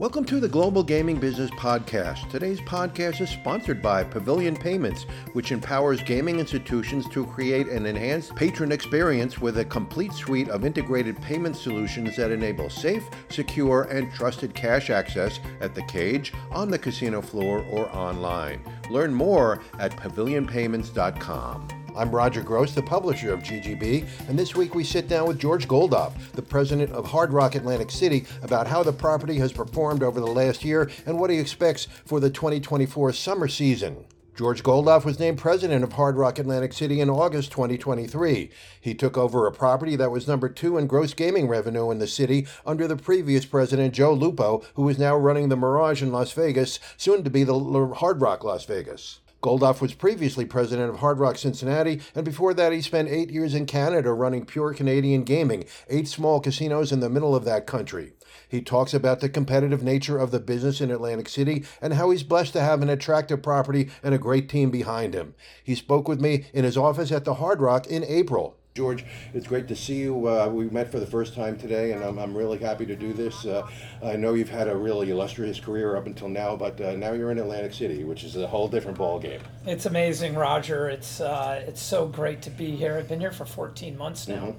Welcome to the Global Gaming Business Podcast. Today's podcast is sponsored by Pavilion Payments, which empowers gaming institutions to create an enhanced patron experience with a complete suite of integrated payment solutions that enable safe, secure, and trusted cash access at the cage, on the casino floor, or online. Learn more at pavilionpayments.com. I'm Roger Gross, the publisher of GGB, and this week we sit down with George Goldoff, the president of Hard Rock Atlantic City, about how the property has performed over the last year and what he expects for the 2024 summer season. George Goldoff was named president of Hard Rock Atlantic City in August 2023. He took over a property that was number 2 in gross gaming revenue in the city under the previous president, Joe Lupo, who is now running the Mirage in Las Vegas, soon to be the Hard Rock Las Vegas. Goldoff was previously president of Hard Rock Cincinnati, and before that he spent 8 years in Canada running Pure Canadian Gaming, 8 small casinos in the middle of that country. He talks about the competitive nature of the business in Atlantic City and how he's blessed to have an attractive property and a great team behind him. He spoke with me in his office at the Hard Rock in April. George, it's great to see you. We met for the first time today, and I'm really happy to do this. I know you've had a really illustrious career up until now, but now you're in Atlantic City, which is a whole different ballgame. It's amazing, Roger. It's so great to be here. I've been here for 14 months now.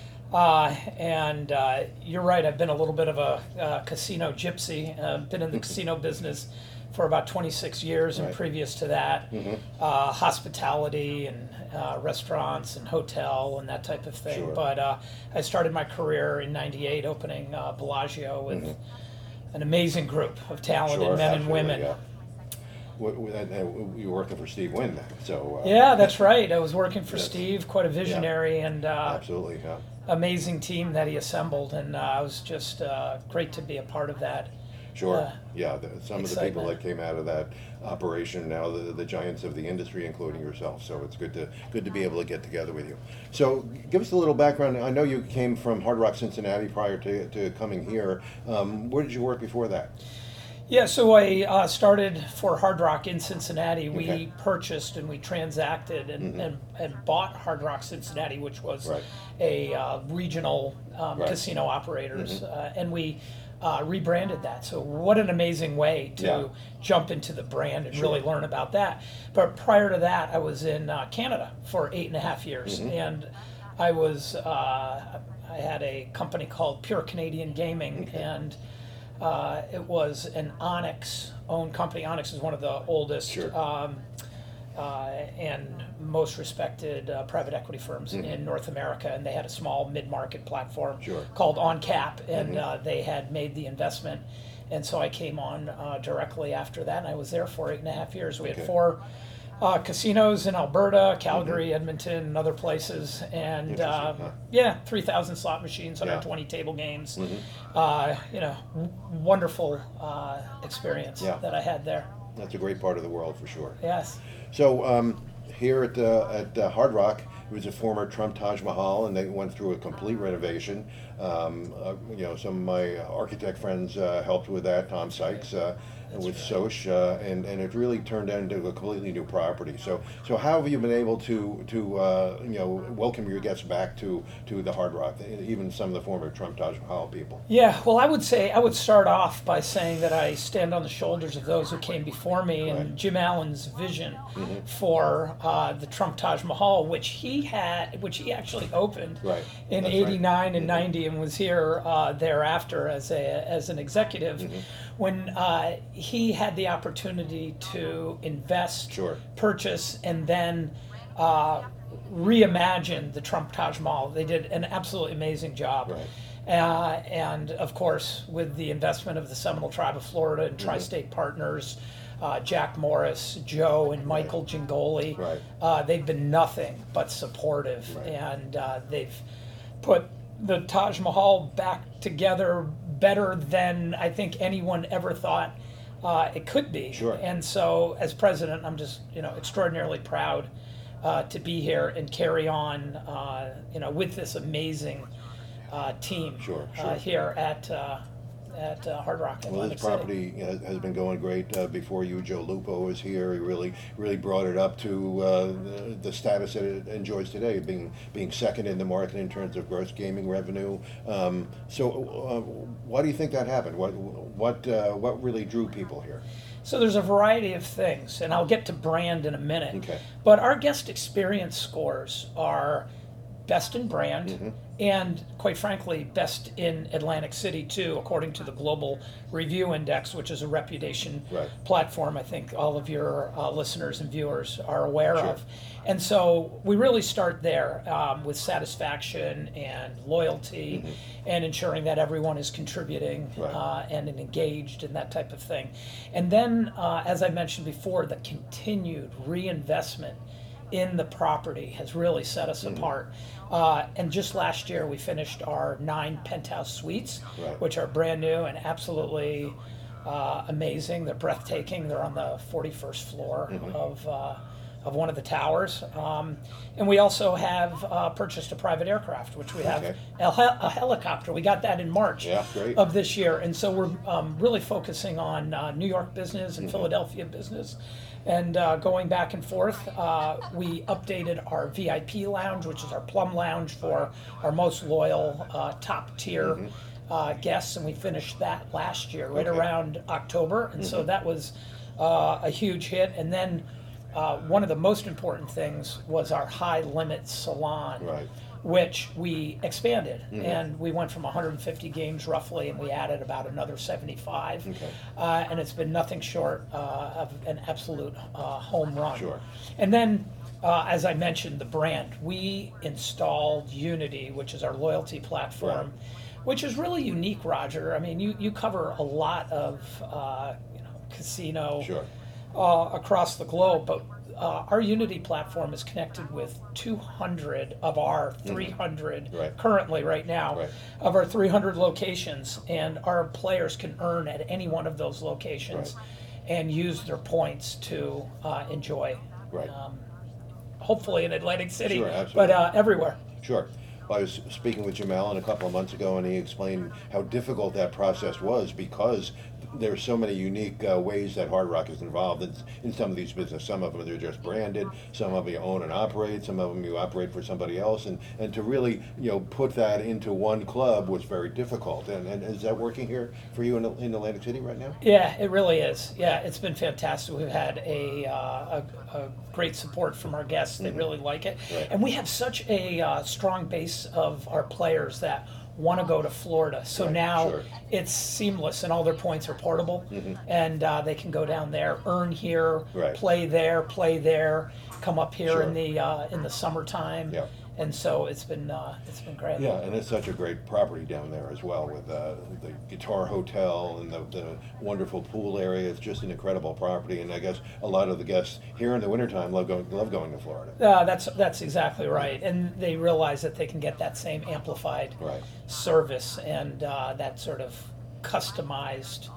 And you're right, I've been a little bit of a casino gypsy. I've been in the casino business for about 26 years, and previous to that, hospitality and restaurants and hotel and that type of thing. Sure. But I started my career in '98 opening Bellagio with an amazing group of talented men and women. Yeah. You were working for Steve Wynn then, so... Yeah, that's right. I was working for Steve, quite a visionary and absolutely, yeah. amazing team that he assembled, and it was just great to be a part of that. Sure. Some of the people excitement. that came out of that operation now, the giants of the industry, including yourself. So it's good to be able to get together with you. So give us a little background. I know you came from Hard Rock Cincinnati prior to coming here. Where did you work before that? Yeah, so I started for Hard Rock in Cincinnati. We purchased and we transacted and bought Hard Rock Cincinnati, which was a regional casino operators, and we rebranded that. So what an amazing way to jump into the brand and really learn about that. But prior to that, I was in Canada for 8.5 years, and I was I had a company called Pure Canadian Gaming, and it was an Onyx-owned company. Onyx is one of the oldest and most respected private equity firms in North America, and they had a small mid-market platform called OnCap, and they had made the investment, and so I came on directly after that, and I was there for 8.5 years. We had 4 casinos in Alberta, Calgary, Edmonton, and other places, and 3,000 slot machines, 120 table games. Wonderful experience that I had there. That's a great part of the world for sure. Yes. So here at Hard Rock, it was a former Trump Taj Mahal, and they went through a complete renovation. Some of my architect friends helped with that, Tom Sykes, with Soch, and it really turned into a completely new property. So how have you been able to welcome your guests back to the Hard Rock, even some of the former Trump Taj Mahal people? Yeah, well, I would start off by saying that I stand on the shoulders of those who came before me, and Jim Allen's vision for the Trump Taj Mahal, which he actually opened in '89 and '90, and was here thereafter as an executive. When he had the opportunity to invest, purchase, and then reimagine the Trump Taj Mahal. They did an absolutely amazing job. And of course, with the investment of the Seminole Tribe of Florida and Tri-State Partners, Jack Morris, Joe, and Michael Gingoli, they've been nothing but supportive, and they've put the Taj Mahal back together better than I think anyone ever thought it could be. And so, as president, I'm just extraordinarily proud to be here and carry on with this amazing team here at at Hard Rock in Well, Atlantic this property has been going great. Before you, Joe Lupo was here. He really brought it up to the status that it enjoys today, being second in the market in terms of gross gaming revenue. Why do you think that happened? What really drew people here? So there's a variety of things, and I'll get to brand in a minute. Okay. But our guest experience scores are best in brand, and quite frankly, best in Atlantic City too, according to the Global Review Index, which is a reputation platform I think all of your listeners and viewers are aware of. And so we really start there with satisfaction and loyalty and ensuring that everyone is contributing and engaged and that type of thing. And then, as I mentioned before, the continued reinvestment in the property has really set us apart. And just last year, we finished our 9 penthouse suites, which are brand new and absolutely amazing. They're breathtaking. They're on the 41st floor of one of the towers. And we also have purchased a private aircraft, which we have a helicopter. We got that in March of this year. And so we're really focusing on New York business and Philadelphia business. And going back and forth, we updated our VIP lounge, which is our plum lounge for our most loyal top tier guests. And we finished that last year, right around October. And so that was a huge hit. And then one of the most important things was our high limit salon, which we expanded. And we went from 150 games roughly, and we added about another 75. And it's been nothing short of an absolute home run. And then, as I mentioned, the brand. We installed Unity, which is our loyalty platform, which is really unique, Roger. I mean, you cover a lot of casino across the globe, but our Unity platform is connected with 200 of our 300 currently right now of our 300 locations, and our players can earn at any one of those locations and use their points to enjoy. Hopefully in Atlantic City, but everywhere. I was speaking with Jim Allen a couple of months ago, and he explained how difficult that process was because there's so many unique ways that Hard Rock is involved in some of these businesses. Some of them they're just branded, some of them you own and operate, some of them you operate for somebody else, and to really put that into one club was very difficult. And is that working here for you in Atlantic City right now? Yeah, it really is. Yeah, it's been fantastic. We've had a great support from our guests. They really like it, and we have such a strong base of our players that want to go to Florida. So now it's seamless, and all their points are portable, and they can go down there, earn here, play there, come up here in the summertime. And so it's been great. Yeah, and it's such a great property down there as well, with the Guitar Hotel and the wonderful pool area. It's just an incredible property, and I guess a lot of the guests here in the wintertime love going to Florida. That's exactly right, and they realize that they can get that same amplified service and that sort of customized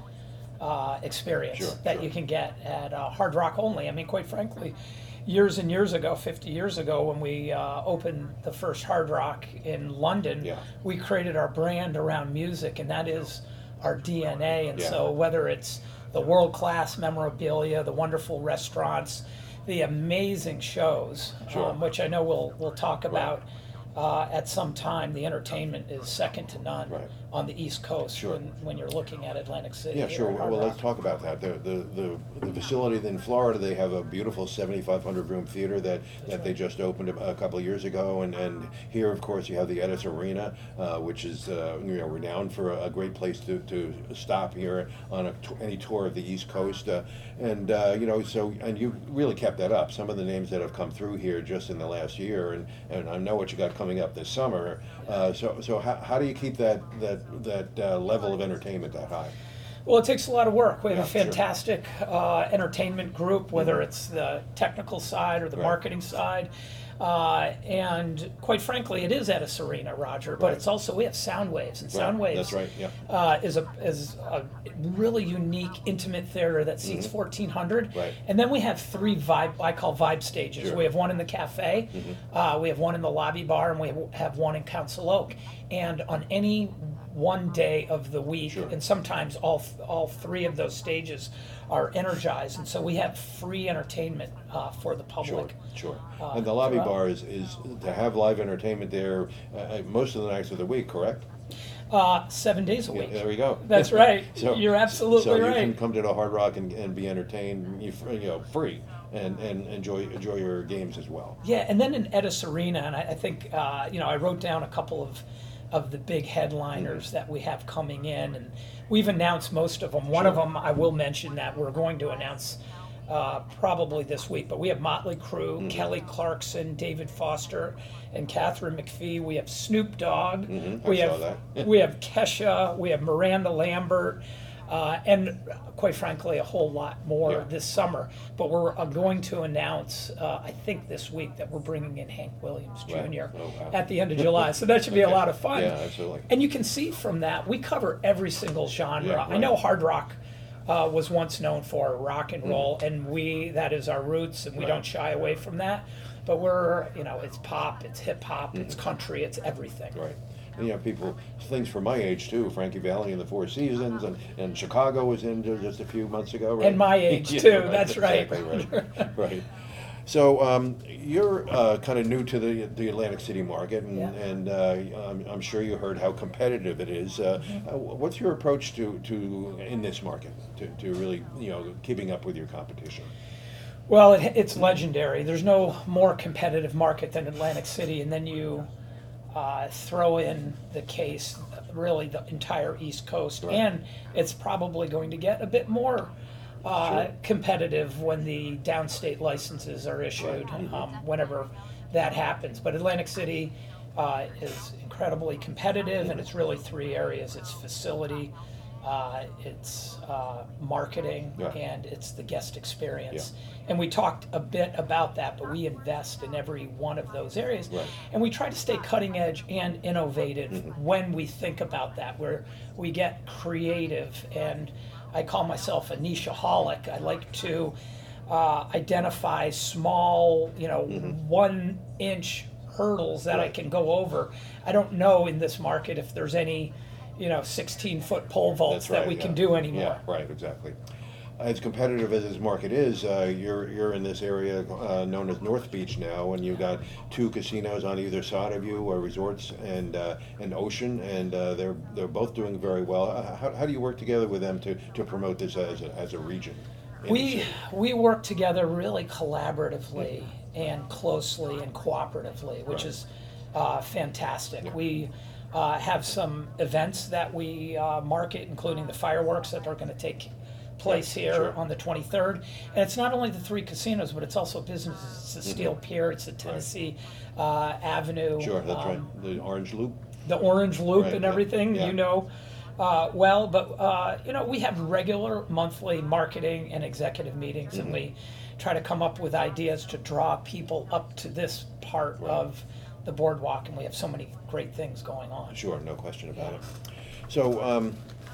experience that you can get at Hard Rock only. I mean, quite frankly, years and years ago, 50 years ago, when we opened the first Hard Rock in London, we created our brand around music, and that is our DNA. And so whether it's the world-class memorabilia, the wonderful restaurants, the amazing shows, which I know we'll talk about at some time, the entertainment is second to none on the East Coast when you're looking at Atlantic City. Well, let's talk about that. The facility in Florida, they have a beautiful 7,500 room theater that they just opened a couple of years ago, and here, of course, you have the Edis Arena, which is renowned for a great place to stop here on any tour of the East Coast, and you really kept that up. Some of the names that have come through here just in the last year, and I know what you got coming up this summer. So how do you keep that level of entertainment that high? Well, it takes a lot of work. We have a fantastic entertainment group, whether it's the technical side or the marketing side. And quite frankly, it is Edis Arena, Roger, but it's also, we have Soundwaves, and Soundwaves is a really unique, intimate theater that seats 1,400. And then we have 3 I call vibe stages. We have one in the cafe, we have one in the lobby bar, and we have one in Council Oak. And on any one day of the week, Sure. and sometimes all three of those stages are energized, and so we have free entertainment for the public. Sure. And the lobby throughout. bar is to have live entertainment there most of the nights of the week, correct? 7 days a week. There we go. That's right. So You're absolutely so right. you can come to the Hard Rock and be entertained, free, and enjoy your games as well. Yeah, and then in Edis Arena, and I think I wrote down a couple of the big headliners that we have coming in, and we've announced most of them. One of them I will mention that we're going to announce probably this week, but we have Motley Crue, Kelly Clarkson, David Foster, and Catherine McPhee. We have Snoop Dogg. We I saw have that. we have Kesha. We have Miranda Lambert. And quite frankly, a whole lot more Yeah. this summer. But we're going to announce, I think this week, that we're bringing in Hank Williams Jr. Right. Oh, wow. at the end of July. So that should be a Okay. lot of fun. Yeah, absolutely. And you can see from that, we cover every single genre. Yeah, right. I know hard rock was once known for rock and roll, and that is our roots, and we Right. don't shy away from that. But it's pop, it's hip hop, it's country, it's everything. Right. And things from my age too, Frankie Valli and the Four Seasons, and Chicago was in just a few months ago, right? And my age, Yeah, too, right, that's right. Exactly right. Right. So you're kind of new to the Atlantic City market, and I'm sure you heard how competitive it is. What's your approach to in this market to really keeping up with your competition? Well, it's legendary. There's no more competitive market than Atlantic City, and then you throw in the case, really the entire East Coast, Right. and it's probably going to get a bit more competitive when the downstate licenses are issued, whenever that happens. But Atlantic City is incredibly competitive, and it's really three areas. It's facility, it's marketing, Yeah. and it's the guest experience. Yeah. And we talked a bit about that, but we invest in every one of those areas. Right. And we try to stay cutting edge and innovative when we think about that, where we get creative. And I call myself a nicheaholic. I like to identify small, 1 inch hurdles that I Right. can go over. I don't know in this market if there's any 16-foot pole vaults That's right, that we yeah. can do anymore. Yeah, right, exactly. As competitive as this market is, you're in this area known as North Beach now, and you've got 2 casinos on either side of you, resorts and Ocean, and they're both doing very well. How do you work together with them to promote this as a region? in the city? We work together really collaboratively and closely and cooperatively, which Right. is fantastic. We have some events that we market, including the fireworks that are going to take place here Sure. on the 23rd. And it's not only the 3 casinos, but it's also businesses. It's the Steel Pier, it's the Tennessee Avenue. Sure, that's right. The Orange Loop. The Orange Loop Right, and yeah, everything, yeah. well, but we have regular monthly marketing and executive meetings, and we try to come up with ideas to draw people up to this part of the boardwalk, and we have so many great things going on. Sure, no question about it. So,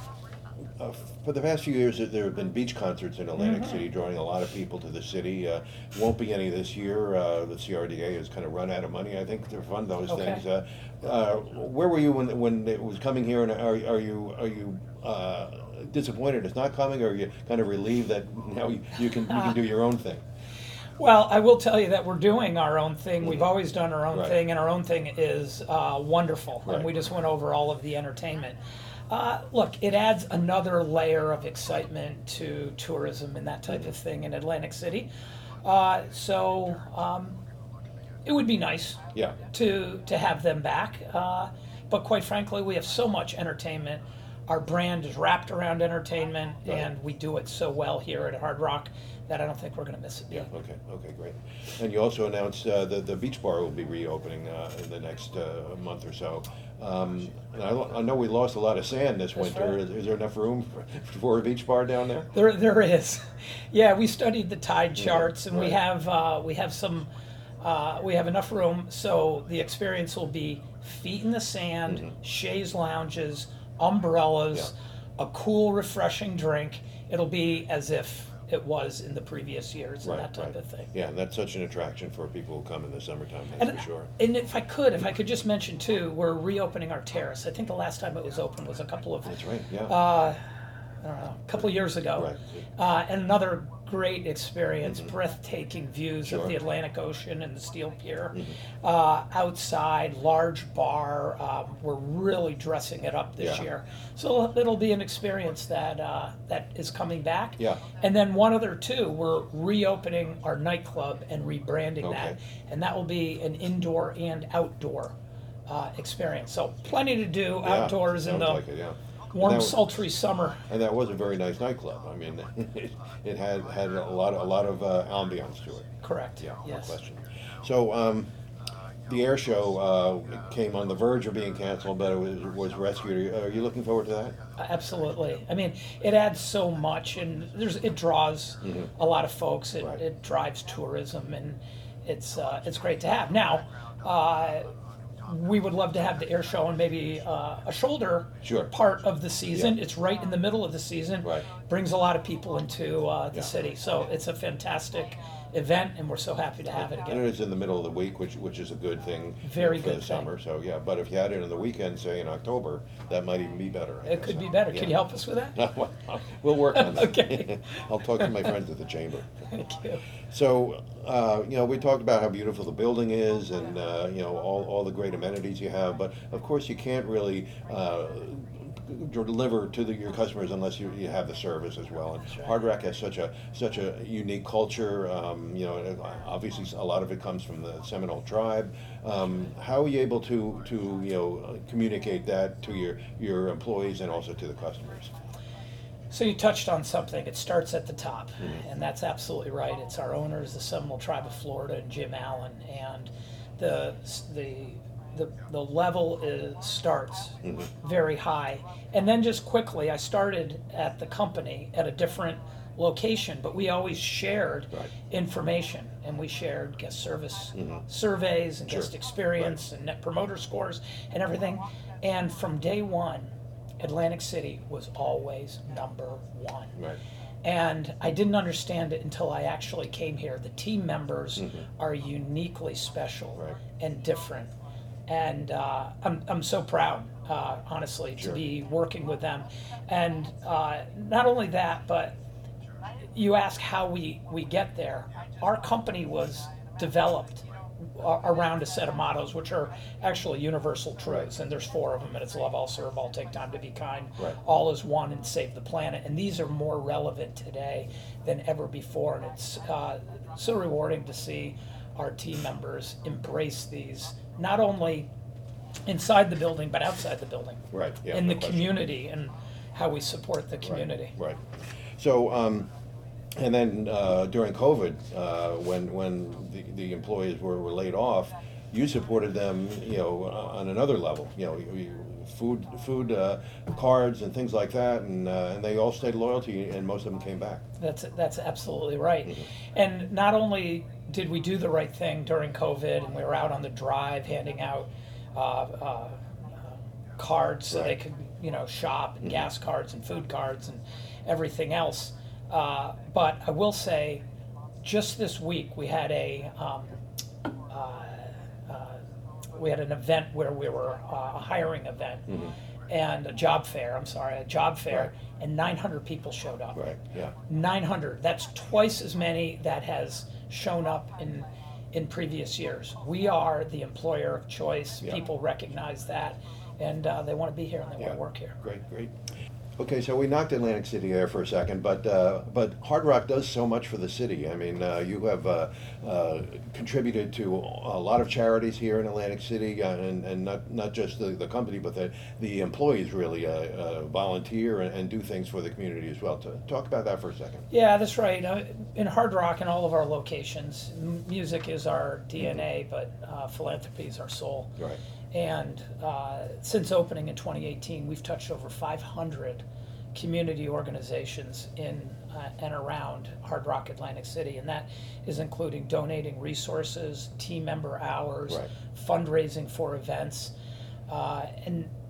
for the past few years, there have been beach concerts in Atlantic City, drawing a lot of people to the city. Won't be any this year. The CRDA has kind of run out of money, I think, to fund those Okay. things. Where were you when it was coming here, and are you disappointed it's not coming, or are you kind of relieved that now you can do your own thing? Well, I will tell you that we're doing our own thing. We've always done our own Right. thing, and our own thing is wonderful. Right. And we just went over all of the entertainment. Look, it adds another layer of excitement to tourism and that type of thing in Atlantic City. So it would be nice Yeah. to have them back. But quite frankly, we have so much entertainment. Our brand is wrapped around entertainment, Right. and we do it so well here at Hard Rock that I don't think we're going to miss it. Yeah, okay, great. And you also announced the beach bar will be reopening in the next month or so. And I know we lost a lot of sand this That's winter. right. Is there enough room for a beach bar down there? There is. Yeah, we studied the tide charts, and right. we have enough room, so the experience will be feet in the sand, chaise lounges, umbrellas, a cool, refreshing drink. It'll be as if it was in the previous years and that type of thing. Yeah, and that's such an attraction for people who come in the summertime, that's for sure. And if I could just mention too, we're reopening our terrace. I think the last time it was open was a couple of That's right, yeah. I don't know, a couple of years ago. Right. And another great experience, breathtaking views of Sure. the Atlantic Ocean and the Steel Pier. Outside, large bar. We're really dressing it up this Yeah. year. So it'll be an experience that that is coming back. Yeah. And then one other too, we're reopening our nightclub and rebranding that. Okay. And that will be an indoor and outdoor experience. So plenty to do Yeah, outdoors in sounds the like it, yeah. warm, And that- sultry summer. And that was a very nice nightclub. I mean, it had a lot of ambiance to it. Correct. Yeah, Yes. no question. So the air show came on the verge of being canceled, but it was rescued. Are you looking forward to that? Absolutely. I mean, it adds so much, and it draws a lot of folks. Right. It drives tourism, and it's great to have. Now, we would love to have the air show on maybe a shoulder Sure. part of the season. Yeah. It's right in the middle of the season. Right. Brings a lot of people into the Yeah. city, so it's a fantastic event, and we're so happy to have it And again. it is in the middle of the week, which is a good thing Very for good the thing. summer. So yeah, but if you had it on the weekend, say in October, that might even be better. I It guess. could be better. Yeah. Can you help us with that? We'll work on that. Okay. I'll talk to my friends at the chamber. Thank you. So, we talked about how beautiful the building is and, all the great amenities you have, but of course you can't really deliver to your customers unless you have the service as well. And Hard Rock has such a unique culture. Obviously a lot of it comes from the Seminole tribe. How are you able to communicate that to your employees and also to the customers? So you touched on something. It starts at the top, and that's absolutely right. It's our owners, the Seminole Tribe of Florida, and Jim Allen, and the level starts very high. And then just quickly, I started at the company at a different location, but we always shared Right. information, and we shared guest service surveys and guest Sure. experience and net promoter scores and everything. And from day one, Atlantic City was always number one. Right. And I didn't understand it until I actually came here. The team members are uniquely special Right. and different. And I'm so proud, honestly, Sure. to be working with them. And not only that, but you ask how we get there. Our company was developed around a set of mottos, which are actually universal truths, and there's 4 of them, and it's love, all, serve, all, take time to be kind, Right. all is one, and save the planet. And these are more relevant today than ever before, and it's so rewarding to see our team members embrace these, not only inside the building, but outside the building, Right. Yeah. in no the question. community, and how we support the community. Right. So, and then during COVID, when the employees were laid off, you supported them, on another level. Food cards and things like that, and they all stayed loyal to you, and most of them came back. That's absolutely right. And not only did we do the right thing during COVID, and we were out on the drive handing out cards so they could, shop, and gas cards and food cards and everything else. But I will say, just this week we had an event where we were a hiring event and a job fair. Right. And 900 people showed up. Right. Yeah. 900. That's twice as many that has shown up in previous years. We are the employer of choice. Yeah. People recognize that, and they want to be here and they want Yeah. to work here. Great. Okay, so we knocked Atlantic City there for a second, but Hard Rock does so much for the city. I mean, you have contributed to a lot of charities here in Atlantic City, and not just the company, but the employees really volunteer and do things for the community as well. Talk about that for a second. Yeah, that's right. In Hard Rock, in all of our locations, music is our DNA, but philanthropy is our soul. Right. And since opening in 2018, we've touched over 500 community organizations in and around Hard Rock Atlantic City, and that is including donating resources, team member hours, Right. fundraising for events, and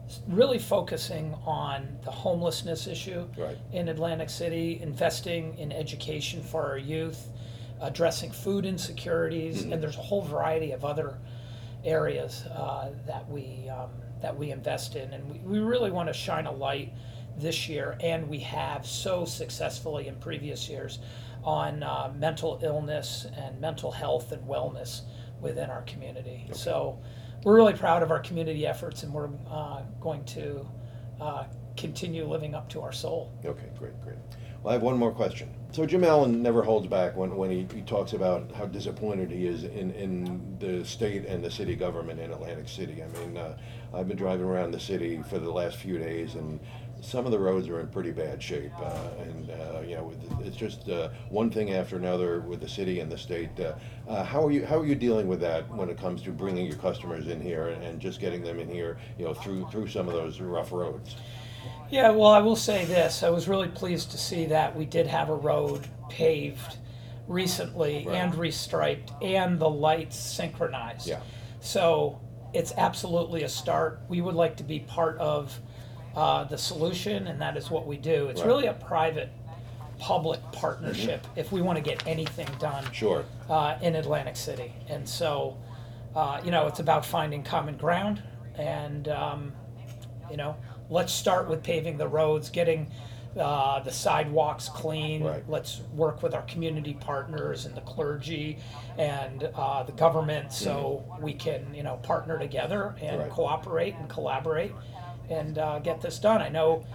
really focusing on the homelessness issue Right. in Atlantic City, investing in education for our youth, addressing food insecurities, and there's a whole variety of other areas that we invest in, and we really want to shine a light this year, and we have so successfully in previous years on mental illness and mental health and wellness within our community. Okay. So we're really proud of our community efforts, and we're going to continue living up to our soul. Okay, great. Well, I have one more question. So Jim Allen never holds back when he talks about how disappointed he is in the state and the city government in Atlantic City. I mean, I've been driving around the city for the last few days, and some of the roads are in pretty bad shape. It's just one thing after another with the city and the state. How are you dealing with that when it comes to bringing your customers in here and just getting them in here, through some of those rough roads? Yeah, well, I will say this. I was really pleased to see that we did have a road paved recently Right. and restriped and the lights synchronized. Yeah. So it's absolutely a start. We would like to be part of the solution, and that is what we do. It's Right. really a private-public partnership if we want to get anything done Sure. in Atlantic City. And so, it's about finding common ground, and, let's start with paving the roads, getting the sidewalks clean. Right. Let's work with our community partners and the clergy and the government so we can, partner together and Right. cooperate and collaborate and get this done. I know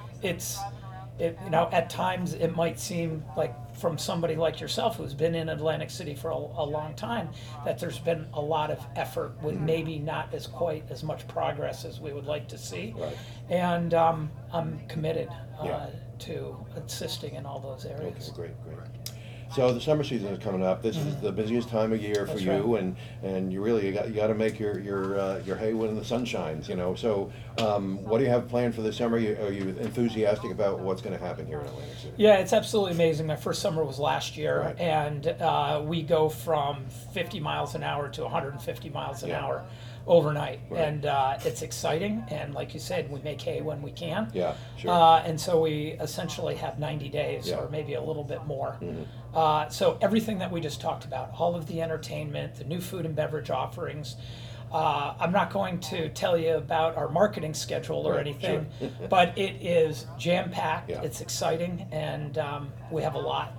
at times it might seem like from somebody like yourself who's been in Atlantic City for a long time that there's been a lot of effort with maybe not quite as much progress as we would like to see. Right. And I'm committed Yeah. to assisting in all those areas. Okay, great. So the summer season is coming up. This is the busiest time of year for That's you, right. and you got to make your hay when the sun shines. So what do you have planned for this summer? Are you enthusiastic about what's going to happen here in Atlantic City? Yeah, it's absolutely amazing. My first summer was last year, Right. and we go from 50 miles an hour to 150 miles an Yeah. hour overnight. Right. And it's exciting, and like you said, we make hay when we can. Yeah, sure. And so we essentially have 90 days Yeah. or maybe a little bit more. Mhm. So everything that we just talked about, all of the entertainment, the new food and beverage offerings. I'm not going to tell you about our marketing schedule or Right, anything, sure. but it is jam-packed, Yeah. it's exciting, and we have a lot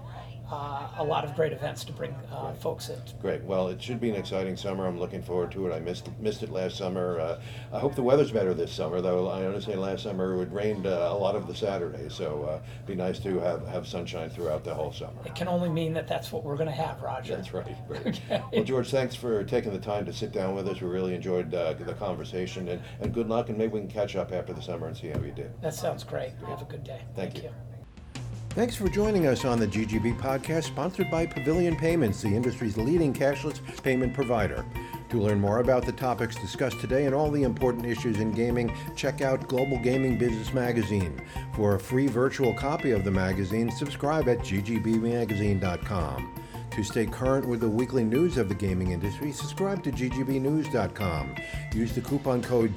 of great events to bring folks in. Great. Well, it should be an exciting summer. I'm looking forward to it. I missed it last summer. I hope the weather's better this summer, though. I understand last summer it rained a lot of the Saturdays, so it'd be nice to have sunshine throughout the whole summer. It can only mean that that's what we're going to have, Roger. That's right. Okay. Well, George, thanks for taking the time to sit down with us. We really enjoyed the conversation, and good luck, and maybe we can catch up after the summer and see how you did. That sounds great. Have a good day. Thank you. Thanks for joining us on the GGB podcast, sponsored by Pavilion Payments, the industry's leading cashless payment provider. To learn more about the topics discussed today and all the important issues in gaming, check out Global Gaming Business Magazine. For a free virtual copy of the magazine, subscribe at ggbmagazine.com. To stay current with the weekly news of the gaming industry, subscribe to ggbnews.com. Use the coupon code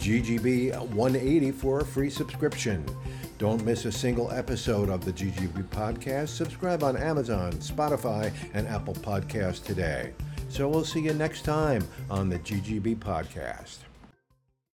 GGB180 for a free subscription. Don't miss a single episode of the GGB podcast. Subscribe on Amazon, Spotify, and Apple Podcasts today. So we'll see you next time on the GGB podcast.